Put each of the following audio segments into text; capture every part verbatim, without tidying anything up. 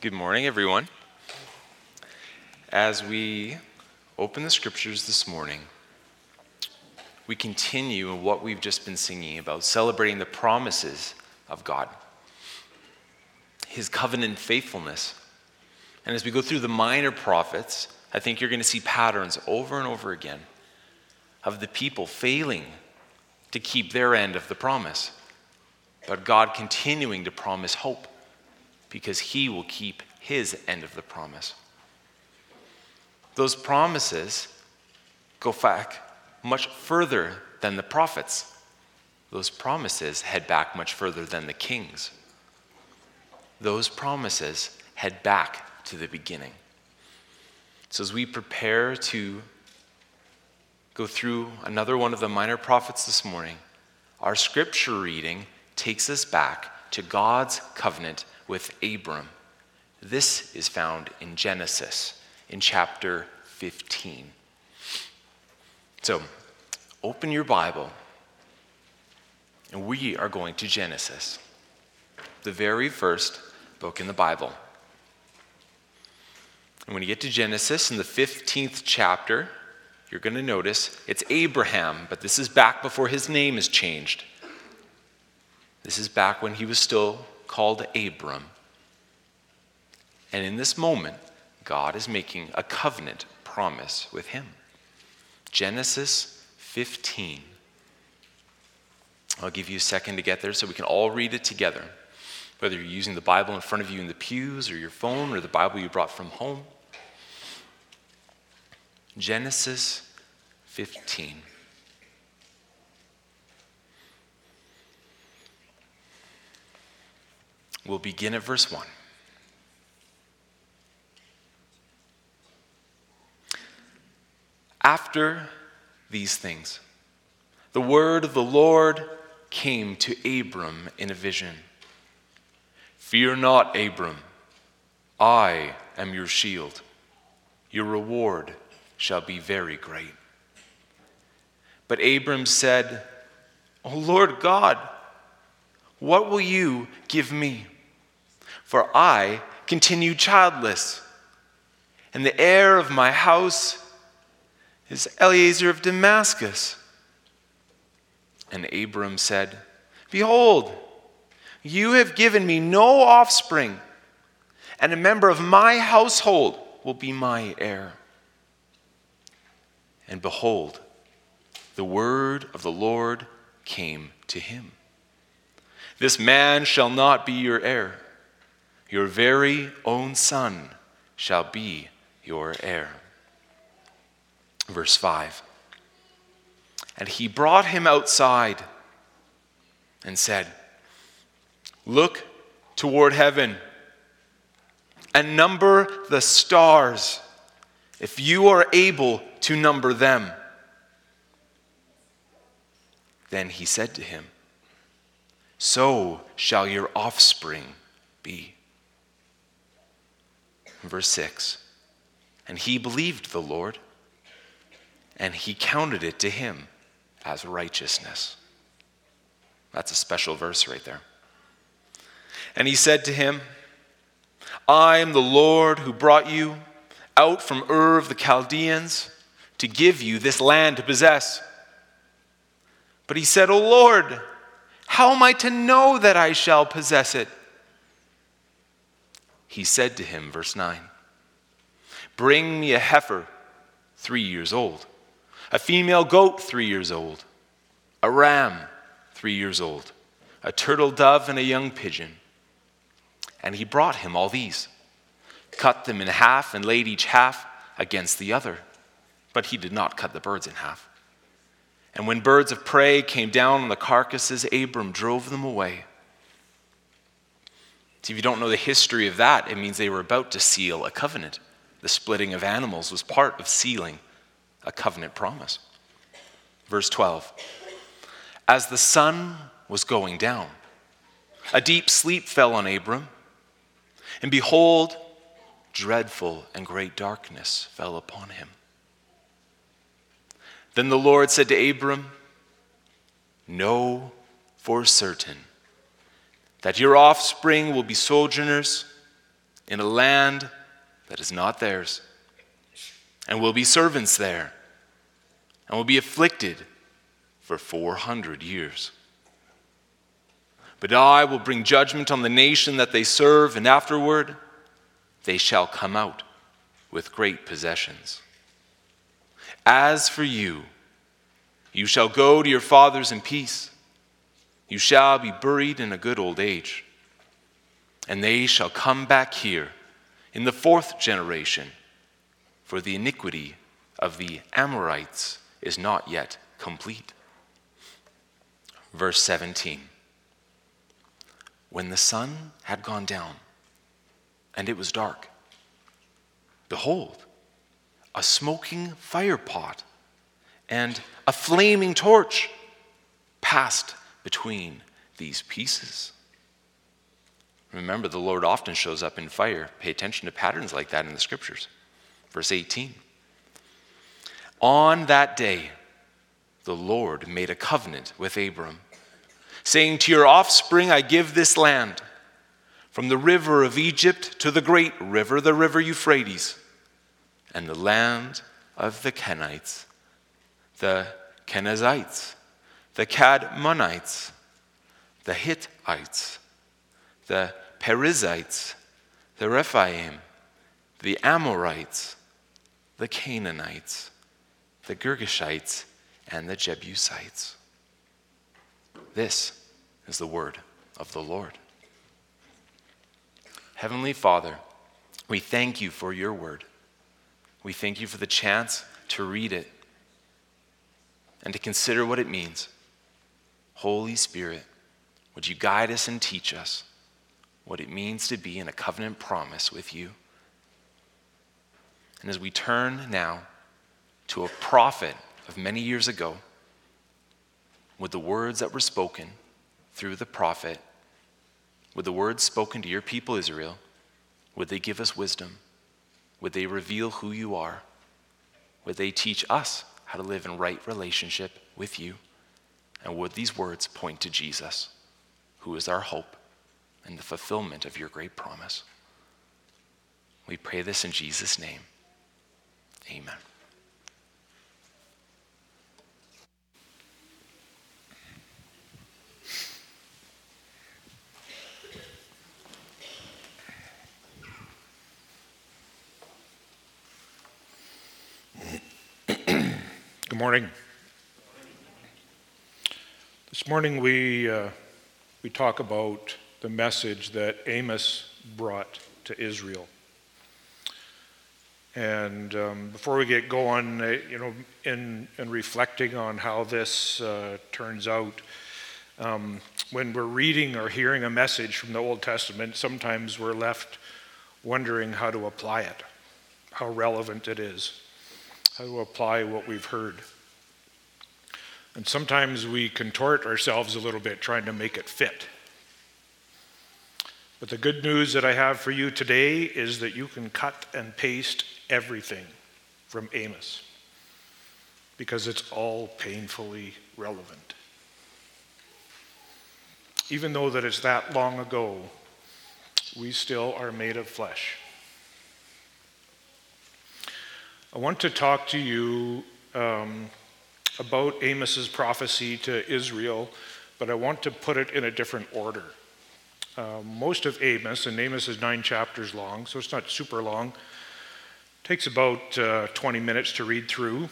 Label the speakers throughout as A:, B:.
A: Good morning, everyone. As we open the scriptures this morning, we continue what we've just been singing about, celebrating the promises of God, his covenant faithfulness. And as we go through the minor prophets, I think you're going to see patterns over and over again of the people failing to keep their end of the promise, but God continuing to promise hope, because he will keep his end of the promise. Those promises go back much further than the prophets. Those promises head back much further than the kings. Those promises head back to the beginning. So as we prepare to go through another one of the minor prophets this morning, our scripture reading takes us back to God's covenant with Abram. This is found in Genesis in chapter fifteen. So, open your Bible, and we are going to Genesis, the very first book in the Bible. And when you get to Genesis in the fifteenth chapter, you're going to notice it's Abraham, but this is back before his name is changed. This is back when he was still called Abram. And in this moment, God is making a covenant promise with him. Genesis fifteen. I'll give you a second to get there so we can all read it together. Whether you're using the Bible in front of you in the pews or your phone or the Bible you brought from home. Genesis fifteen. We'll begin at verse one. After these things, the word of the Lord came to Abram in a vision. Fear not, Abram, I am your shield. Your reward shall be very great. But Abram said, O Lord God, what will you give me? For I continue childless, and the heir of my house is Eliezer of Damascus. And Abram said, Behold, you have given me no offspring, and a member of my household will be my heir. And behold, the word of the Lord came to him. This man shall not be your heir. Your very own son shall be your heir. Verse five. And he brought him outside and said, Look toward heaven and number the stars, if you are able to number them. Then he said to him, So shall your offspring be. Verse six. And he believed the Lord, and he counted it to him as righteousness. That's a special verse right there. And he said to him, I am the Lord who brought you out from Ur of the Chaldeans to give you this land to possess. But he said, O Lord, how am I to know that I shall possess it? He said to him, verse nine, Bring me a heifer three years old, a female goat three years old, a ram three years old, a turtle dove, and a young pigeon. And he brought him all these, cut them in half, and laid each half against the other. But he did not cut the birds in half. And when birds of prey came down on the carcasses, Abram drove them away. See, if you don't know the history of that, it means they were about to seal a covenant. The splitting of animals was part of sealing a covenant promise. Verse twelve. As the sun was going down, a deep sleep fell on Abram, and behold, dreadful and great darkness fell upon him. Then the Lord said to Abram, Know for certain that your offspring will be sojourners in a land that is not theirs, and will be servants there, and will be afflicted for four hundred years. But I will bring judgment on the nation that they serve, and afterward they shall come out with great possessions. As for you, you shall go to your fathers in peace. You shall be buried in a good old age. And they shall come back here in the fourth generation, for the iniquity of the Amorites is not yet complete. Verse seventeen. When the sun had gone down, and it was dark, behold, a smoking firepot and a flaming torch passed between these pieces. Remember, the Lord often shows up in fire. Pay attention to patterns like that in the scriptures. Verse eighteen. On that day, the Lord made a covenant with Abram, saying, to your offspring I give this land, from the river of Egypt to the great river, the river Euphrates, and the land of the Kenites, the Kenizzites, the Cadmonites, the Hittites, the Perizzites, the Rephaim, the Amorites, the Canaanites, the Girgashites, and the Jebusites. This is the word of the Lord. Heavenly Father, we thank you for your word. We thank you for the chance to read it and to consider what it means. Holy Spirit, would you guide us and teach us what it means to be in a covenant promise with you? And as we turn now to a prophet of many years ago, with the words that were spoken through the prophet, with the words spoken to your people Israel, would they give us wisdom? Would they reveal who you are? Would they teach us how to live in right relationship with you? And would these words point to Jesus, who is our hope and the fulfillment of your great promise? We pray this in Jesus' name. Amen.
B: Good morning. This morning we uh, we talk about the message that Amos brought to Israel. And um, before we get going, uh, you know, in in reflecting on how this uh, turns out, um, when we're reading or hearing a message from the Old Testament, sometimes we're left wondering how to apply it, how relevant it is, how to apply what we've heard. And sometimes we contort ourselves a little bit trying to make it fit. But the good news that I have for you today is that you can cut and paste everything from Amos, because it's all painfully relevant. Even though that it's that long ago, we still are made of flesh. I want to talk to you um, about Amos's prophecy to Israel, but I want to put it in a different order. Uh, most of Amos, and Amos is nine chapters long, so it's not super long. It takes about uh, twenty minutes to read through.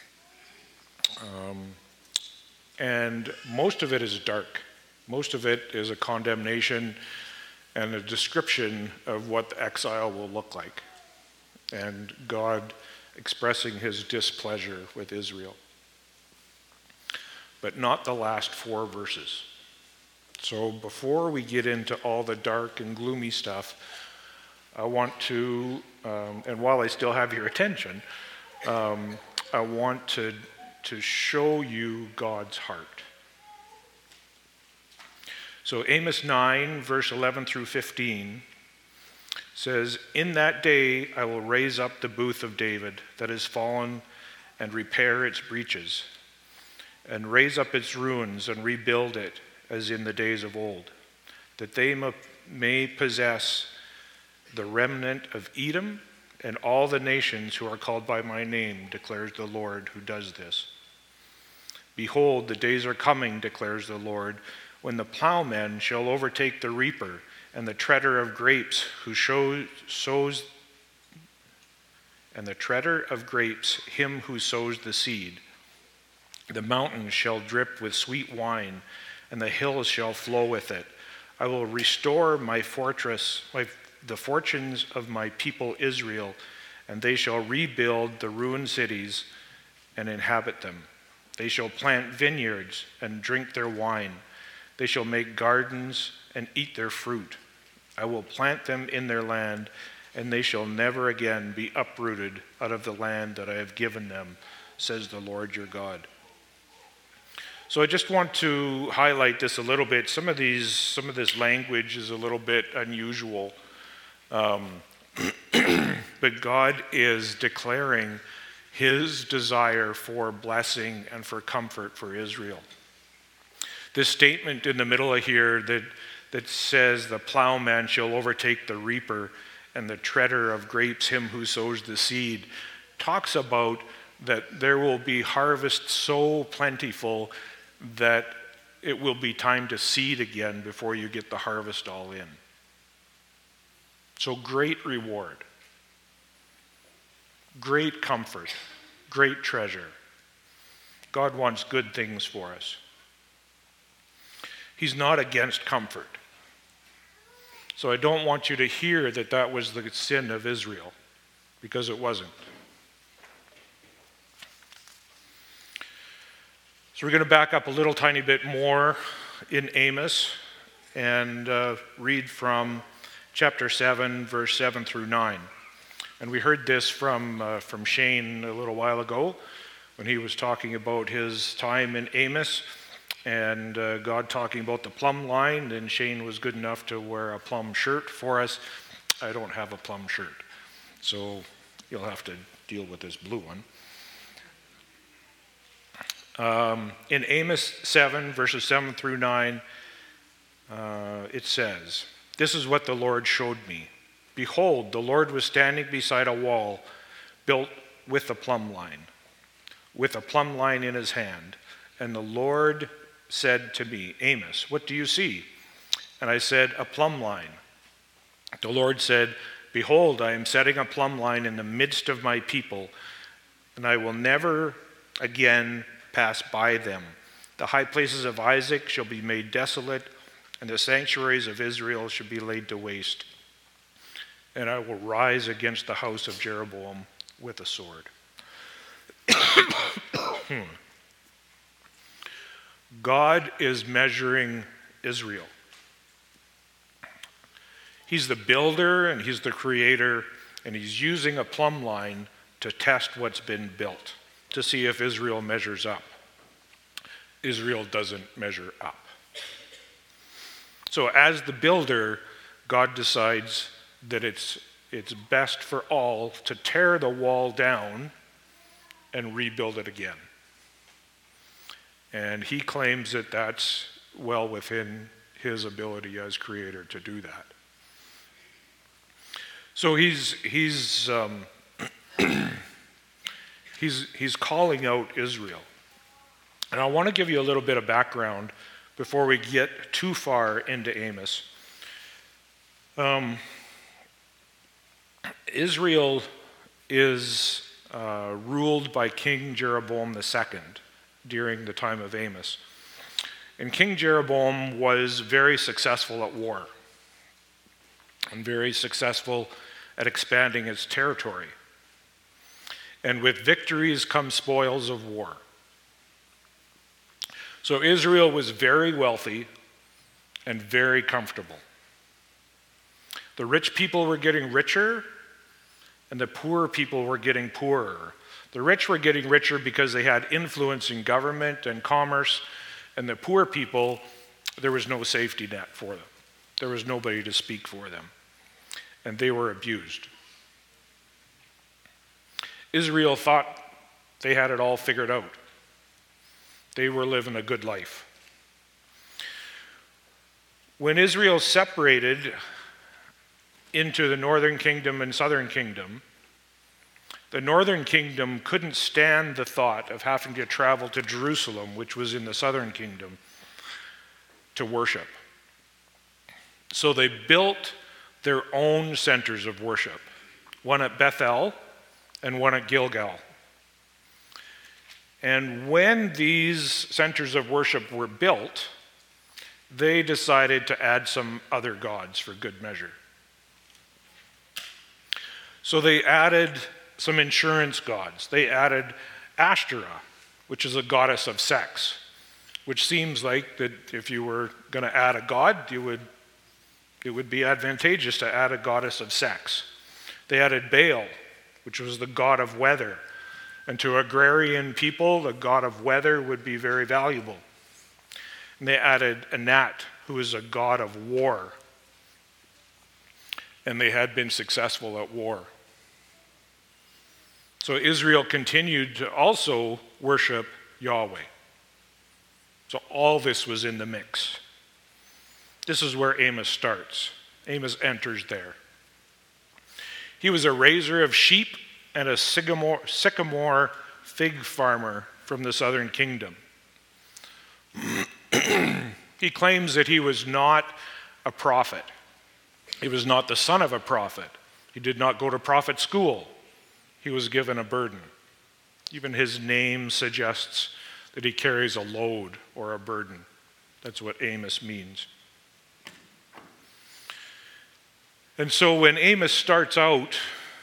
B: Um, and most of it is dark. Most of it is a condemnation and a description of what the exile will look like, and God expressing his displeasure with Israel. But not the last four verses. So before we get into all the dark and gloomy stuff, I want to, um, and while I still have your attention, um, I want to, to show you God's heart. So Amos nine, verse eleven through fifteen, says, in that day I will raise up the booth of David that is fallen and repair its breaches, and raise up its ruins and rebuild it as in the days of old, that they may possess the remnant of Edom, and all the nations who are called by my name, declares the Lord who does this. Behold, the days are coming, declares the Lord, when the plowman shall overtake the reaper, and the treader of grapes who shows, sows, and the treader of grapes, him who sows the seed. The mountains shall drip with sweet wine, and the hills shall flow with it. I will restore my fortress, my, the fortunes of my people Israel, and they shall rebuild the ruined cities and inhabit them. They shall plant vineyards and drink their wine. They shall make gardens and eat their fruit. I will plant them in their land, and they shall never again be uprooted out of the land that I have given them, says the Lord your God. So I just want to highlight this a little bit. Some of these, some of this language is a little bit unusual, um, but God is declaring his desire for blessing and for comfort for Israel. This statement in the middle of here that, that says the plowman shall overtake the reaper and the treader of grapes him who sows the seed talks about that there will be harvest so plentiful that it will be time to seed again before you get the harvest all in. So great reward, great comfort, great treasure. God wants good things for us. He's not against comfort. So I don't want you to hear that that was the sin of Israel, because it wasn't. So we're going to back up a little tiny bit more in Amos and uh, read from chapter seven, verse seven through nine. And we heard this from, uh, from Shane a little while ago when he was talking about his time in Amos and uh, God talking about the plumb line, and Shane was good enough to wear a plum shirt for us. I don't have a plum shirt, so you'll have to deal with this blue one. Um, in Amos seven, verses seven through nine, uh, it says, "This is what the Lord showed me. Behold, the Lord was standing beside a wall built with a plumb line, with a plumb line in his hand. And the Lord said to me, Amos, what do you see? And I said, a plumb line. The Lord said, behold, I am setting a plumb line in the midst of my people, and I will never again pass by them. The high places of Isaac shall be made desolate, and the sanctuaries of Israel shall be laid to waste. And I will rise against the house of Jeroboam with a sword." God is measuring Israel. He's the builder and he's the creator, and he's using a plumb line to test what's been built, to see if Israel measures up. Israel doesn't measure up. So as the builder, God decides that it's, it's best for all to tear the wall down and rebuild it again. And he claims that that's well within his ability as creator to do that. So he's he's um, he's he's calling out Israel. And I want to give you a little bit of background before we get too far into Amos. Um, Israel is uh, ruled by King Jeroboam the Second during the time of Amos. And King Jeroboam was very successful at war and very successful at expanding its territory. And with victories come spoils of war. So Israel was very wealthy and very comfortable. The rich people were getting richer, and the poor people were getting poorer. The rich were getting richer because they had influence in government and commerce, and the poor people, there was no safety net for them. There was nobody to speak for them, and they were abused. Israel thought they had it all figured out. They were living a good life. When Israel separated into the northern kingdom and southern kingdom, the northern kingdom couldn't stand the thought of having to travel to Jerusalem, which was in the southern kingdom, to worship. So they built their own centers of worship, one at Bethel and one at Gilgal. And when these centers of worship were built, they decided to add some other gods for good measure. So they added some insurance gods. They added Ashtoreth, which is a goddess of sex, which seems like that if you were going to add a god, you would it would be advantageous to add a goddess of sex. They added Baal, which was the god of weather. And to agrarian people, the god of weather would be very valuable. And they added Anat, who is a god of war. And they had been successful at war. So Israel continued to also worship Yahweh. So all this was in the mix. This is where Amos starts. Amos enters there. He was a raiser of sheep and a sycamore, sycamore fig farmer from the southern kingdom. He claims that he was not a prophet. He was not the son of a prophet. He did not go to prophet school. He was given a burden. Even his name suggests that he carries a load or a burden. That's what Amos means. And so when Amos starts out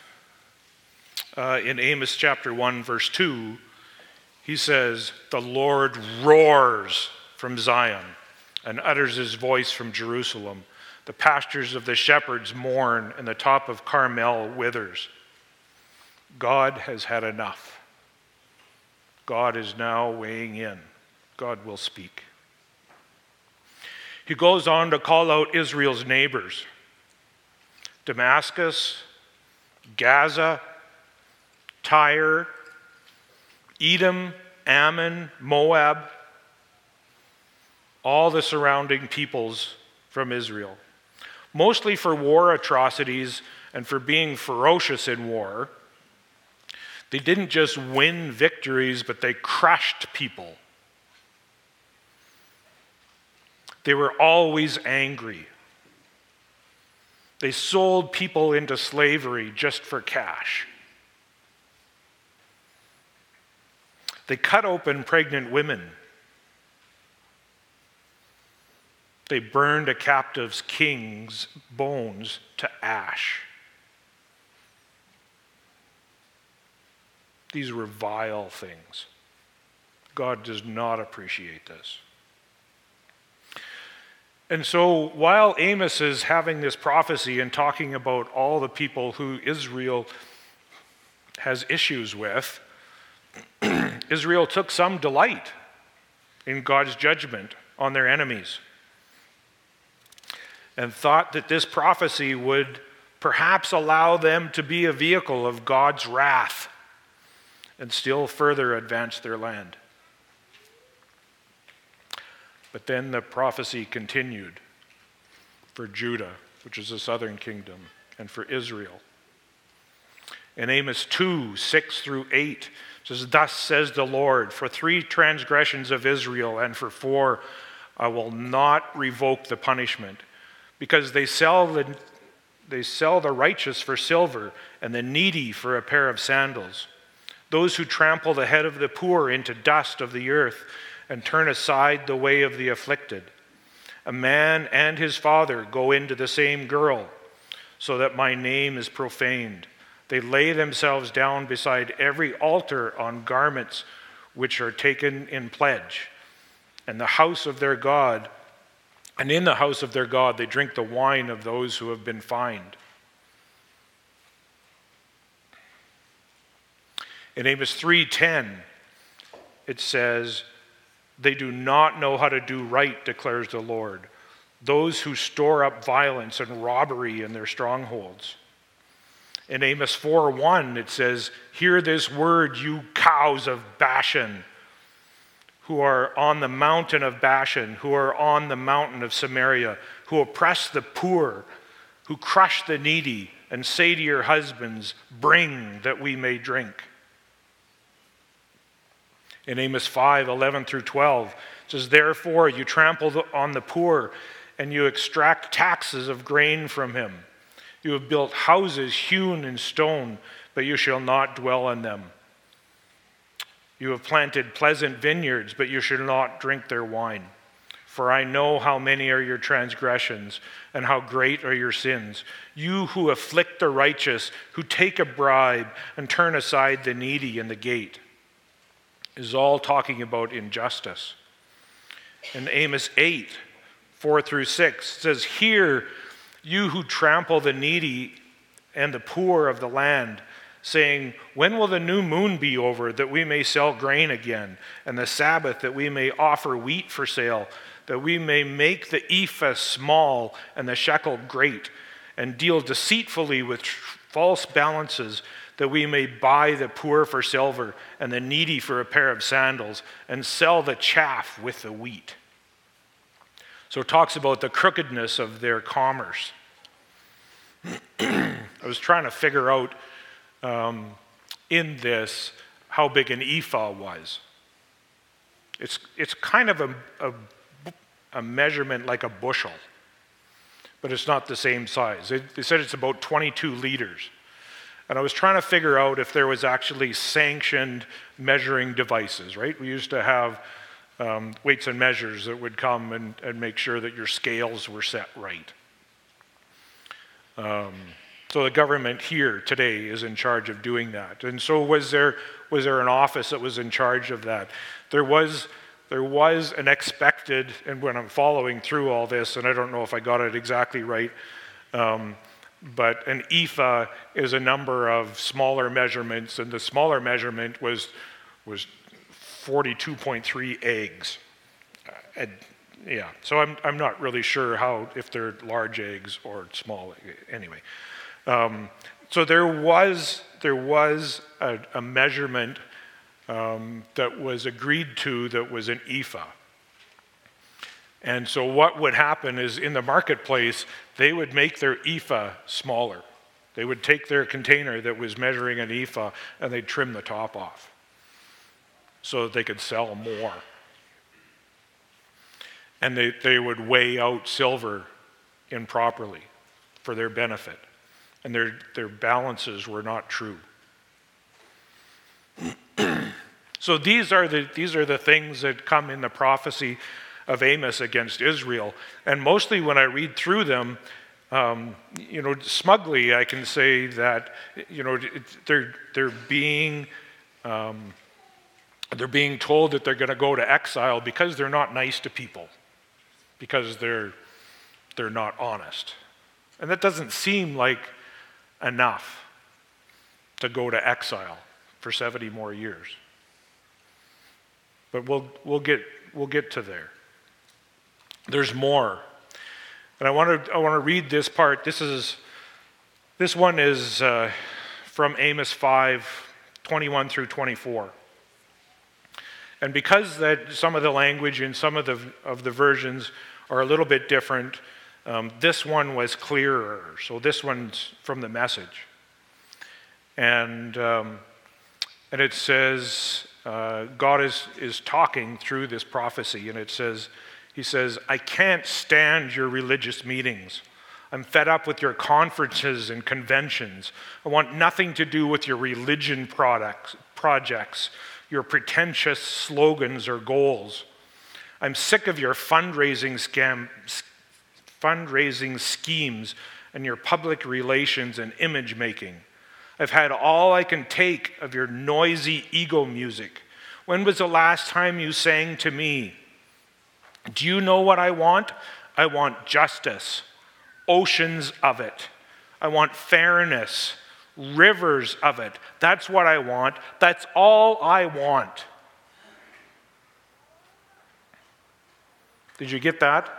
B: uh, in Amos chapter one, verse two, he says, "The Lord roars from Zion and utters his voice from Jerusalem. The pastures of the shepherds mourn, and the top of Carmel withers." God has had enough. God is now weighing in. God will speak. He goes on to call out Israel's neighbors: Damascus, Gaza, Tyre, Edom, Ammon, Moab, all the surrounding peoples from Israel, mostly for war atrocities and for being ferocious in war. They didn't just win victories, but they crushed people. They were always angry. They sold people into slavery just for cash. They cut open pregnant women. They burned a captive's king's bones to ash. These were vile things. God does not appreciate this. And so while Amos is having this prophecy and talking about all the people who Israel has issues with, Israel took some delight in God's judgment on their enemies and thought that this prophecy would perhaps allow them to be a vehicle of God's wrath and still further advance their land. But then the prophecy continued for Judah, which is the southern kingdom, and for Israel. In Amos two, six through eight, it says, "Thus says the Lord, for three transgressions of Israel and for four, I will not revoke the punishment, because they sell the, they sell the righteous for silver and the needy for a pair of sandals. Those who trample the head of the poor into dust of the earth and turn aside the way of the afflicted. A man and his father go into the same girl, so that my name is profaned. They lay themselves down beside every altar on garments which are taken in pledge. And the house of their God, and in the house of their God, they drink the wine of those who have been fined." In Amos three ten, it says, "They do not know how to do right, declares the Lord, those who store up violence and robbery in their strongholds." In Amos four one, it says, "Hear this word, you cows of Bashan, who are on the mountain of Bashan, who are on the mountain of Samaria, who oppress the poor, who crush the needy and say to your husbands, bring that we may drink. In Amos five, eleven through twelve, it says, therefore you trample on the poor and you extract taxes of grain from him. You have built houses hewn in stone, but you shall not dwell in them. You have planted pleasant vineyards, but you shall not drink their wine. For I know how many are your transgressions, and how great are your sins. You who afflict the righteous, who take a bribe, and turn aside the needy in the gate. Is all talking about injustice. In Amos eight, four through six, it says, hear, you who trample the needy and the poor of the land, saying, when will the new moon be over, that we may sell grain again, and the Sabbath, that we may offer wheat for sale, that we may make the ephah small and the shekel great, and deal deceitfully with false balances, that we may buy the poor for silver and the needy for a pair of sandals, and sell the chaff with the wheat. So it talks about the crookedness of their commerce. I was trying to figure out um, in this how big an ephah was. It's, it's kind of a, a, a measurement like a bushel, but it's not the same size. It, they said it's about twenty-two liters. And I was trying to figure out if there was actually sanctioned measuring devices, right? We used to have um, weights and measures that would come and, and make sure that your scales were set right. Um, so the government here today is in charge of doing that. And so was there was there an office that was in charge of that? There was there was an expected, and when I'm following through all this, and I don't know if I got it exactly right, um, but an ephah is a number of smaller measurements, and the smaller measurement was was forty-two point three eggs. Uh, and, yeah, so I'm I'm not really sure how, if they're large eggs or small. Anyway, um, so there was there was a, a measurement um, that was agreed to that was an ephah. And so what would happen is in the marketplace, they would make their ephah smaller. They would take their container that was measuring an ephah and they'd trim the top off so that they could sell more. And they, they would weigh out silver improperly for their benefit. And their, their balances were not true. So these are the these are the things that come in the prophecy of Amos against Israel. And mostly when I read through them, um, you know, smugly I can say that, you know, they're they're being um, they're being told that they're going to go to exile because they're not nice to people, because they're they're not honest, and that doesn't seem like enough to go to exile for seventy more years. But we'll we'll get we'll get to there. There's more. And I want to I want to read this part. This is this one is uh, from Amos five, twenty-one through twenty-four. And because that some of the language in some of the of the versions are a little bit different, um, this one was clearer. So this one's from the Message. And um, and it says, uh, God is is talking through this prophecy, and it says. He says, I can't stand your religious meetings. I'm fed up with your conferences and conventions. I want nothing to do with your religion products, projects, your pretentious slogans or goals. I'm sick of your fundraising scam, fundraising schemes and your public relations and image making. I've had all I can take of your noisy ego music. When was the last time you sang to me? Do you know what I want? I want justice, oceans of it. I want fairness, rivers of it. That's what I want. That's all I want. Did you get that?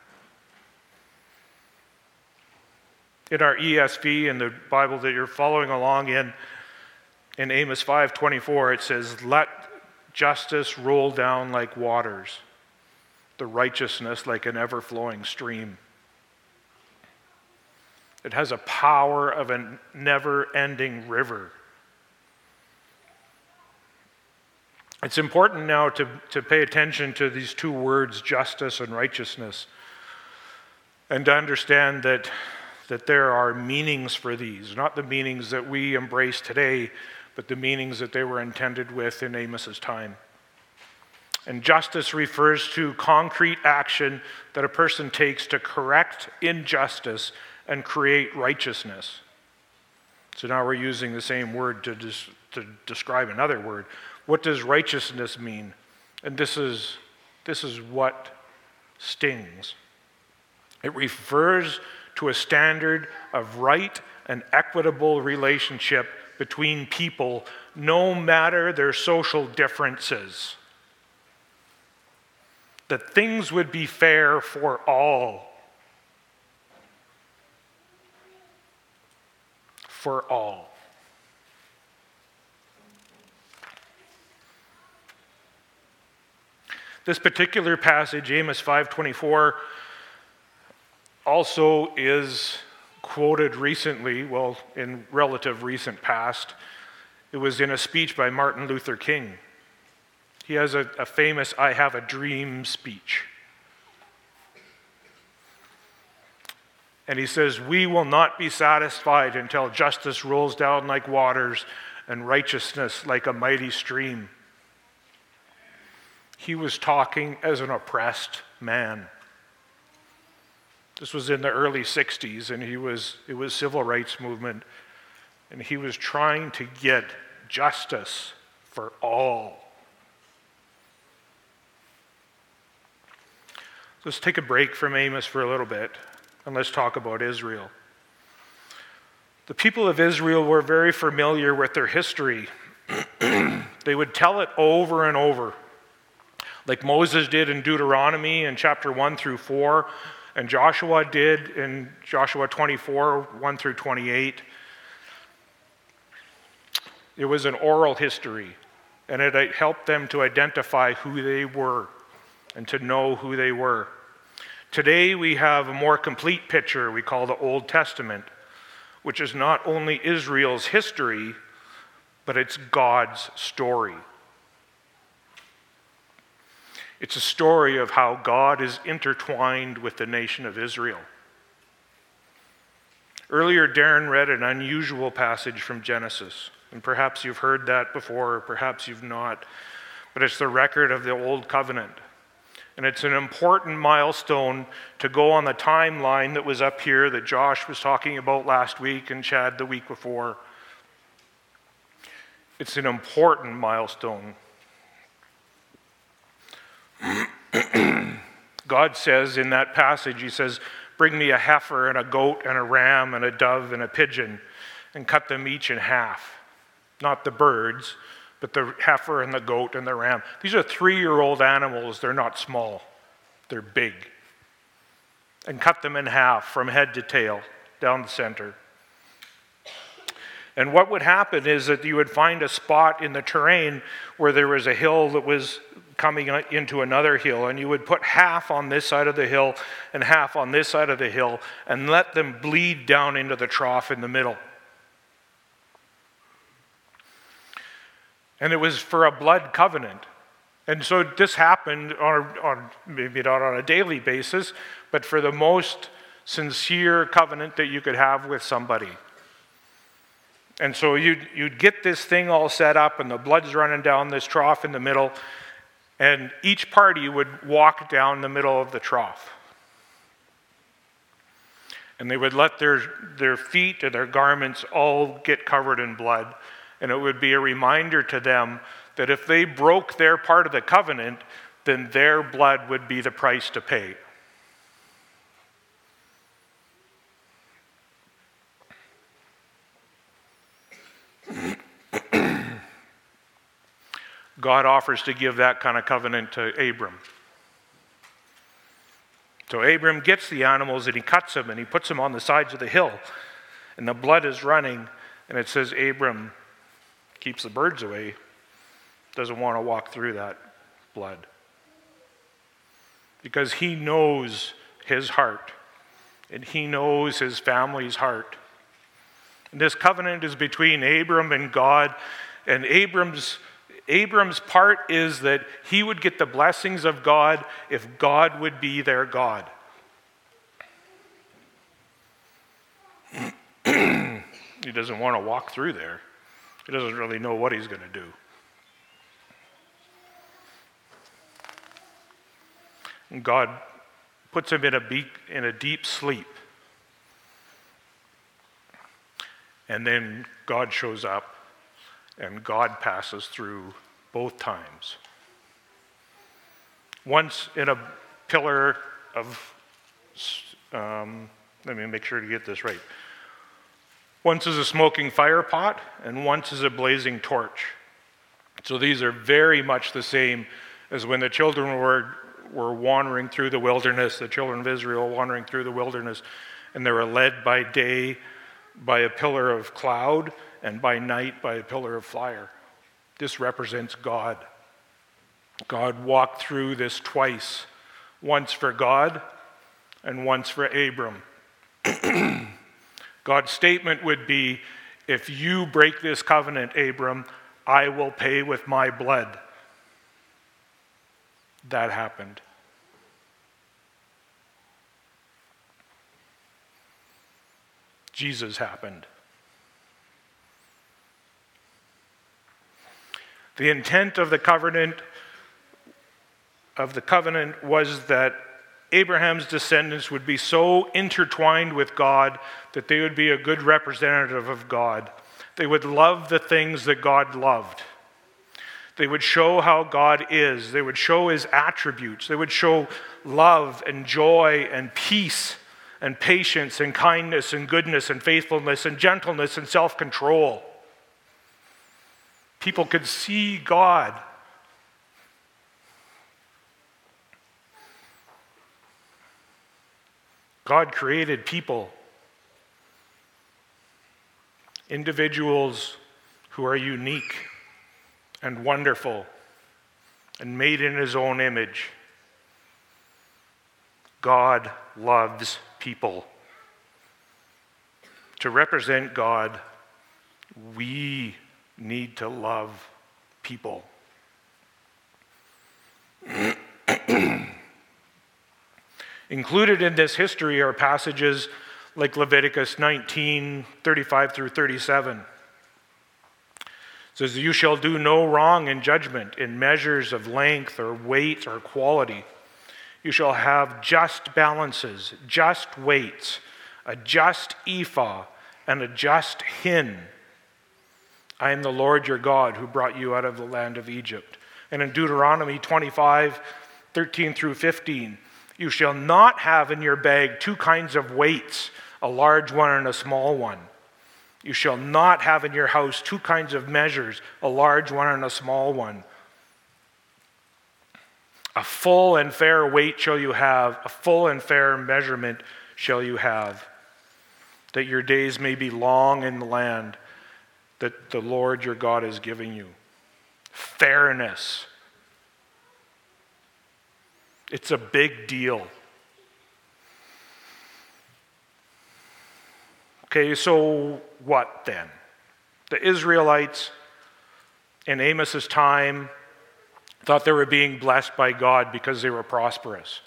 B: In our E S V, in the Bible that you're following along in, in Amos five twenty-four, it says, let justice roll down like waters, the righteousness like an ever-flowing stream. It has a power of a never-ending river. It's important now to, to pay attention to these two words, justice and righteousness, and to understand that, that there are meanings for these, not the meanings that we embrace today, but the meanings that they were intended with in Amos's time. And justice refers to concrete action that a person takes to correct injustice and create righteousness. So now we're using the same word to, des- to describe another word. What does righteousness mean? And this is, this is what stings. It refers to a standard of right and equitable relationship between people, no matter their social differences. That things would be fair for all. For all. This particular passage, Amos five twenty-four, also is quoted recently, well, in relative recent past. It was in a speech by Martin Luther King. He has a, a famous "I Have a Dream" speech. And he says, "We will not be satisfied until justice rolls down like waters and righteousness like a mighty stream." He was talking as an oppressed man. This was in the early sixties, and he was it was civil rights movement, and he was trying to get justice for all. Let's take a break from Amos for a little bit, and let's talk about Israel. The people of Israel were very familiar with their history. They would tell it over and over, like Moses did in Deuteronomy in chapter one through four, and Joshua did in Joshua twenty-four, one through twenty-eight. It was an oral history, and it helped them to identify who they were and to know who they were. Today we have a more complete picture we call the Old Testament, which is not only Israel's history, but it's God's story. It's a story of how God is intertwined with the nation of Israel. Earlier, Darren read an unusual passage from Genesis, and perhaps you've heard that before, or perhaps you've not, but it's the record of the Old Covenant. And it's an important milestone to go on the timeline that was up here that Josh was talking about last week and Chad the week before. It's an important milestone. God says in that passage, he says, "Bring me a heifer and a goat and a ram and a dove and a pigeon and cut them each in half." Not the birds, but the heifer and the goat and the ram. These are three-year-old animals. They're not small. They're big. And cut them in half from head to tail, down the center. And what would happen is that you would find a spot in the terrain where there was a hill that was coming into another hill, and you would put half on this side of the hill and half on this side of the hill and let them bleed down into the trough in the middle. And it was for a blood covenant. And so this happened on, on maybe not on a daily basis, but for the most sincere covenant that you could have with somebody. And so you'd, you'd get this thing all set up, and the blood's running down this trough in the middle, and each party would walk down the middle of the trough. And they would let their, their feet and their garments all get covered in blood. And it would be a reminder to them that if they broke their part of the covenant, then their blood would be the price to pay. God offers to give that kind of covenant to Abram. So Abram gets the animals and he cuts them and he puts them on the sides of the hill. And the blood is running, and it says Abram keeps the birds away, doesn't want to walk through that blood. Because he knows his heart. and he knows his family's heart. And this covenant is between Abram and God, and Abram's Abram's part is that he would get the blessings of God if God would be their God. He doesn't want to walk through there. He doesn't really know what he's going to do. And God puts him in a, be- in a deep sleep. And then God shows up, and God passes through both times. Once in a pillar of, um, let me make sure to get this right. Once is a smoking fire pot, and once is a blazing torch. So these are very much the same as when the children were, were wandering through the wilderness, the children of Israel wandering through the wilderness, and they were led by day by a pillar of cloud, and by night by a pillar of fire. This represents God. God walked through this twice, once for God and once for Abram. God's statement would be, if you break this covenant, Abram, I will pay with my blood. That happened. Jesus happened. The intent of the covenant of the covenant was that Abraham's descendants would be so intertwined with God that they would be a good representative of God. They would love the things that God loved. They would show how God is. They would show his attributes. They would show love and joy and peace and patience and kindness and goodness and faithfulness and gentleness and self-control. People could see God. God created people, individuals who are unique and wonderful and made in his own image. God loves people. To represent God, we need to love people. Included in this history are passages like Leviticus nineteen, thirty-five through thirty-seven. It says, you shall do no wrong in judgment in measures of length or weight or quality. You shall have just balances, just weights, a just ephah, and a just hin. I am the Lord your God who brought you out of the land of Egypt. And in Deuteronomy twenty-five, thirteen through fifteen, you shall not have in your bag two kinds of weights, a large one and a small one. You shall not have in your house two kinds of measures, a large one and a small one. A full and fair weight shall you have, a full and fair measurement shall you have, that your days may be long in the land that the Lord your God is giving you. Fairness. It's a big deal. Okay, so what then? The Israelites in Amos's time thought they were being blessed by God because they were prosperous.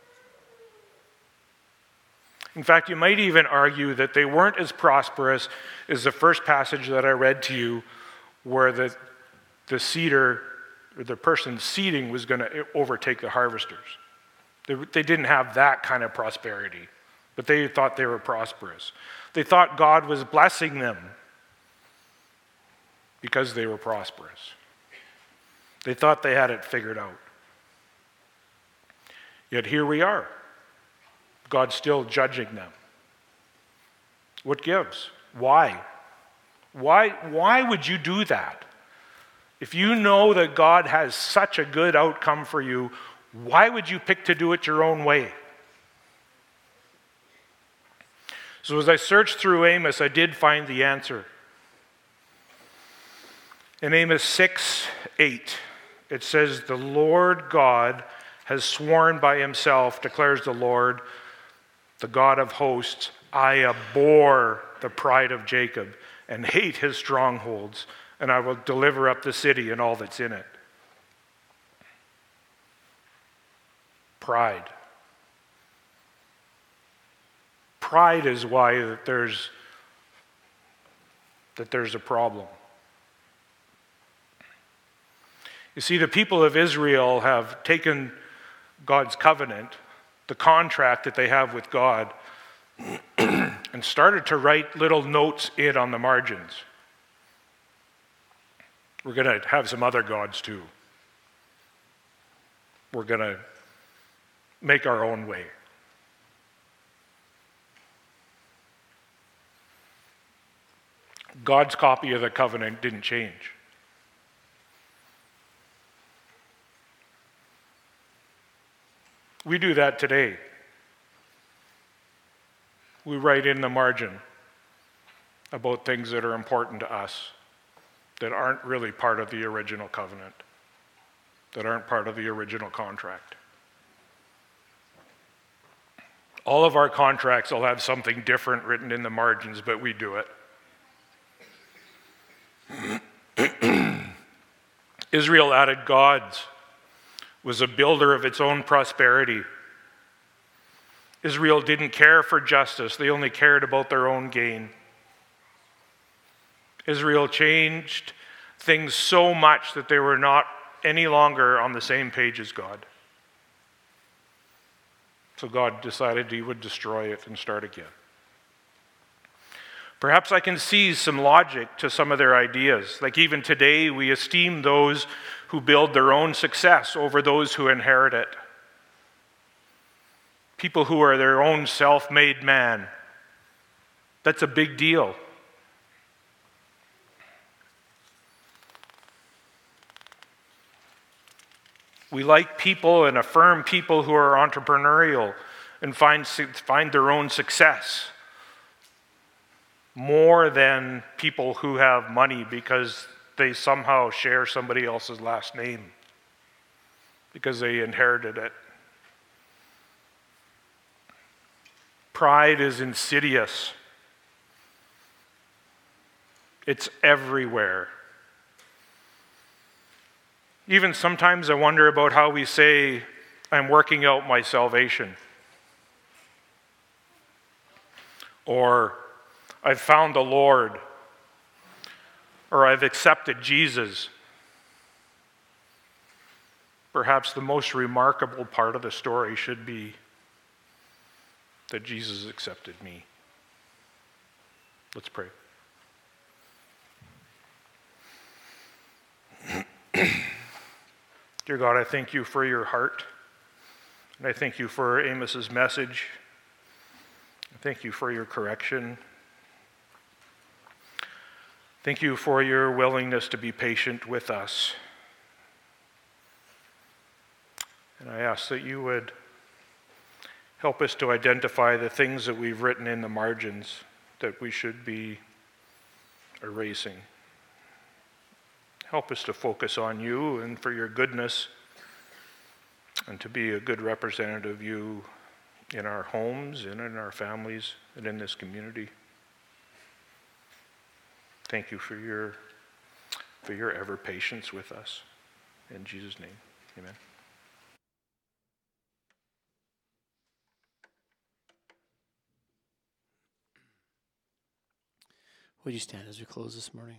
B: In fact, you might even argue that they weren't as prosperous as the first passage that I read to you, where the, the seeder, or the person seeding, was going to overtake the harvesters. They, they didn't have that kind of prosperity, but they thought they were prosperous. They thought God was blessing them because they were prosperous. They thought they had it figured out. Yet here we are. God's still judging them. What gives? Why? Why, why would you do that? If you know that God has such a good outcome for you, why would you pick to do it your own way? So as I searched through Amos, I did find the answer. In Amos six, eight, it says, the Lord God has sworn by himself, declares the Lord, the God of hosts, I abhor the pride of Jacob and hate his strongholds, and I will deliver up the city and all that's in it. Pride. Pride is why that there's, that there's a problem. You see, the people of Israel have taken God's covenant, the contract that they have with God, and started to write little notes in on the margins. We're going to have some other gods too. We're going to make our own way. God's copy of the covenant didn't change. We do that today. We write in the margin about things that are important to us that aren't really part of the original covenant, that aren't part of the original contract. All of our contracts will have something different written in the margins, but we do it. Israel added gods, was a builder of its own prosperity. Israel didn't care for justice, they only cared about their own gain. Israel changed things so much that they were not any longer on the same page as God. So God decided he would destroy it and start again. Perhaps I can see some logic to some of their ideas. Like even today, we esteem those who build their own success over those who inherit it. People who are their own self-made man. That's a big deal. We like people and affirm people who are entrepreneurial and find, find their own success more than people who have money because they somehow share somebody else's last name because they inherited it. Pride is insidious. It's everywhere. Even sometimes I wonder about how we say, I'm working out my salvation. Or, I've found the Lord. Or, I've accepted Jesus. Perhaps the most remarkable part of the story should be that Jesus accepted me. Let's pray. Dear God, I thank you for your heart, and I thank you for Amos's message. I thank you for your correction. Thank you for your willingness to be patient with us. And I ask that you would help us to identify the things that we've written in the margins that we should be erasing. Help us to focus on you and for your goodness and to be a good representative of you in our homes and in our families and in this community. Thank you for your, for your ever patience with us. In Jesus' name, amen.
C: Would you stand as we close this morning?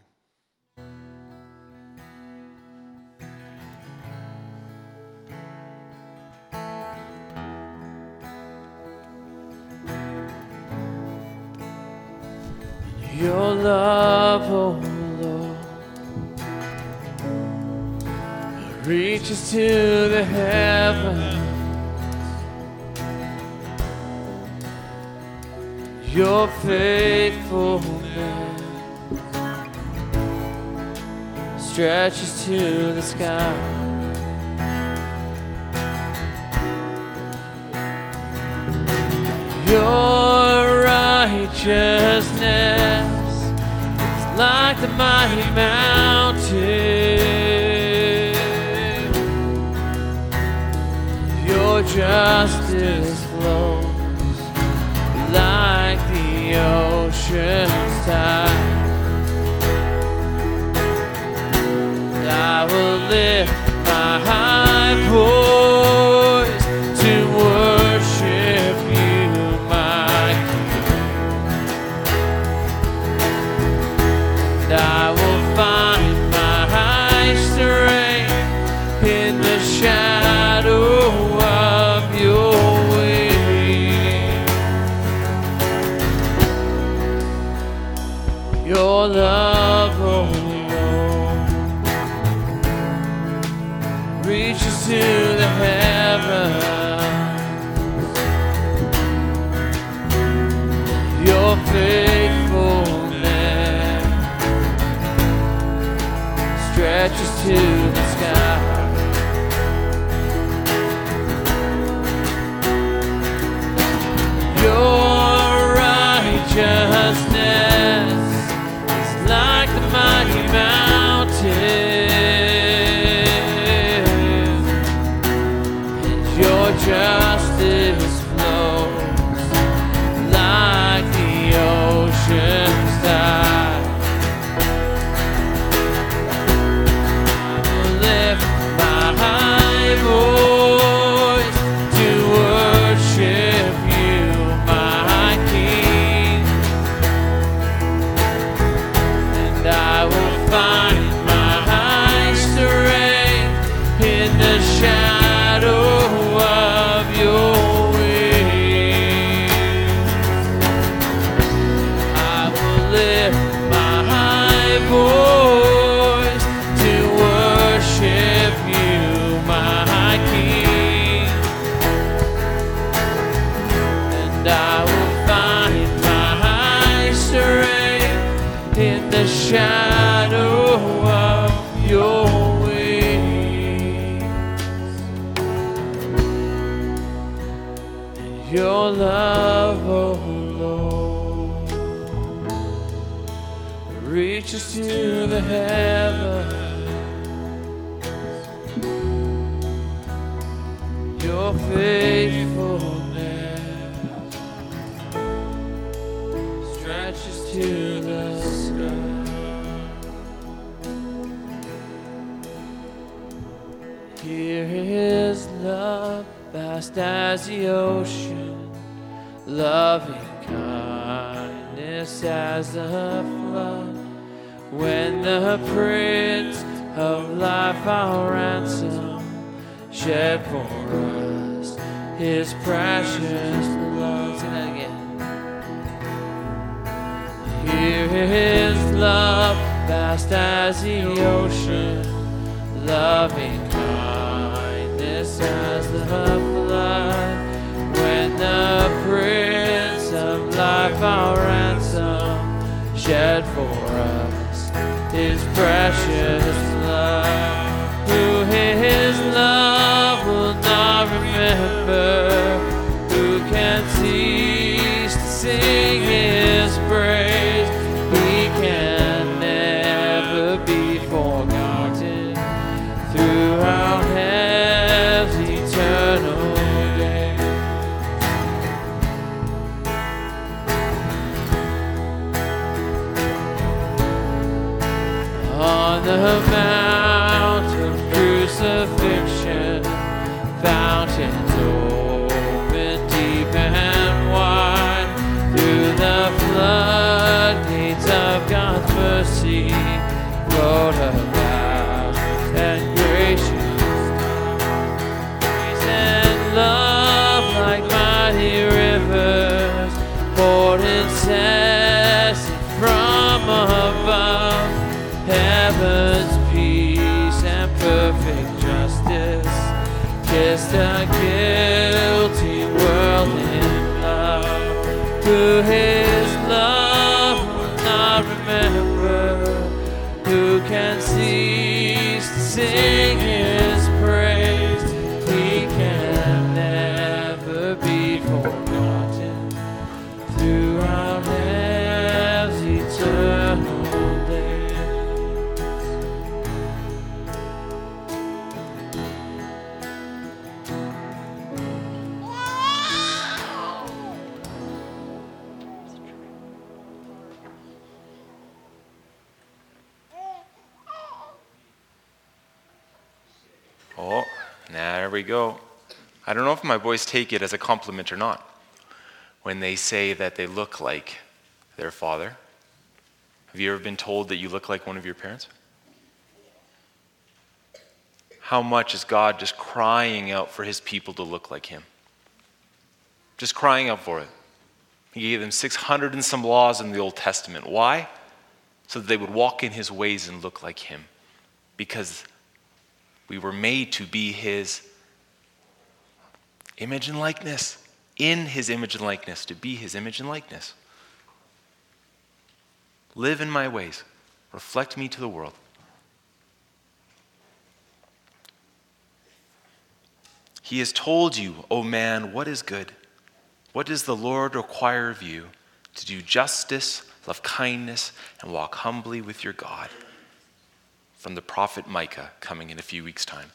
C: Your love, oh Lord, reaches to the heavens. Your faithfulness stretches to the sky. Your righteousness is like the mighty mountain. Your justice flows lift my high voice to worship you, my King. And I will find my strength in the shadow of your wings. Your love, oh Lord, reaches to the heavens. Your faithfulness stretches to the sky. Your righteousness is like the mighty mountain, and your justice flows like the ocean's tide. I will lift my high voice to worship you, my King. And I will find my strength in the shadow of your wings. I will lift my high voice to worship you, my King. And I will find my strength in the shadow of your wings. And your love, oh Lord, reaches to the heavens. Your faithfulness stretches to the sky. Here is love, vast as the ocean, loving kindness as the flood. When the Prince of Life, our ransom, shed for us his precious blood. Sing that again. Here is love, vast as the ocean, loving kindness as the flood. When the Prince of Life, our ransom, shed for us his precious blood. Who his love will not remember, who can cease to sing his praise. He can never be forgotten throughout heaven's eternal day. On the mount of crucifixion, fountains open deep and wide. Through the floodgates of God's mercy, flowed about and gracious grace and love like mighty rivers, poured incessant from above. Heaven's peace and perfect justice kissed a guilty world in love. Who his love will not remember, who can cease to sing his praise. He can never be forgotten throughout heaven's eternal day.
A: Oh, there we go. I don't know if my boys take it as a compliment or not when they say that they look like their father. Have you ever been told that you look like one of your parents? How much is God just crying out for his people to look like him? Just crying out for it. He gave them six hundred and some laws in the Old Testament. Why? So that they would walk in his ways and look like him. Because we were made to be his image and likeness. In his image and likeness, to be his image and likeness. Live in my ways. Reflect me to the world. He has told you, O man, what is good. What does the Lord require of you? To do justice, love kindness, and walk humbly with your God. From the prophet Micah, coming in a few weeks' time.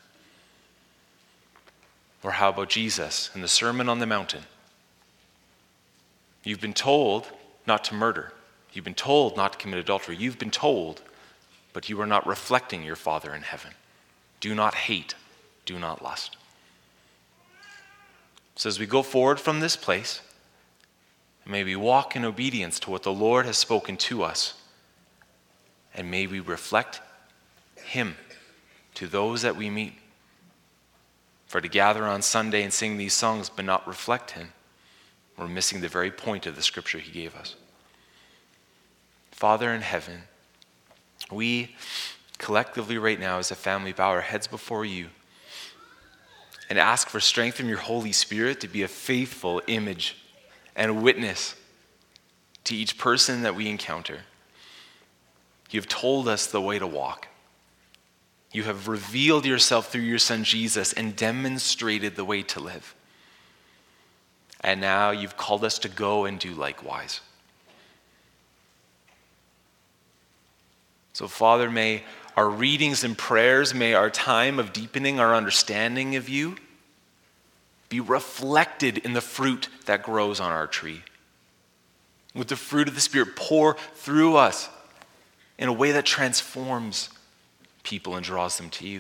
A: Or how about Jesus in the Sermon on the Mountain? You've been told not to murder. You've been told not to commit adultery. You've been told, but you are not reflecting your Father in heaven. Do not hate. Do not lust. So as we go forward from this place, may we walk in obedience to what the Lord has spoken to us, and may we reflect him to those that we meet. For to gather on Sunday and sing these songs but not reflect him, we're missing the very point of the scripture he gave us. Father in heaven, we collectively right now as a family bow our heads before you and ask for strength from your Holy Spirit to be a faithful image and witness to each person that we encounter. You've told us the way to walk. You have revealed yourself through your Son Jesus and demonstrated the way to live. And now you've called us to go and do likewise. So Father, may our readings and prayers, may our time of deepening our understanding of you be reflected in the fruit that grows on our tree. With the fruit of the Spirit pour through us in a way that transforms people and draws them to you.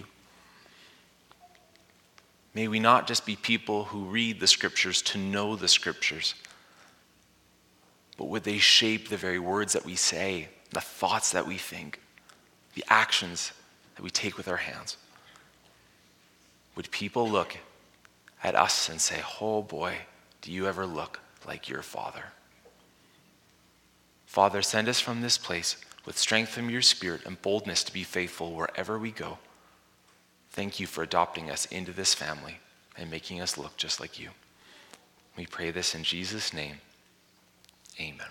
A: May we not just be people who read the scriptures to know the scriptures, but would they shape the very words that we say, the thoughts that we think, the actions that we take with our hands. Would people look at us and say, oh boy, do you ever look like your Father? Father, send us from this place with strength from your Spirit and boldness to be faithful wherever we go. Thank you for adopting us into this family and making us look just like you. We pray this in Jesus' name. Amen.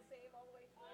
D: save all the way through.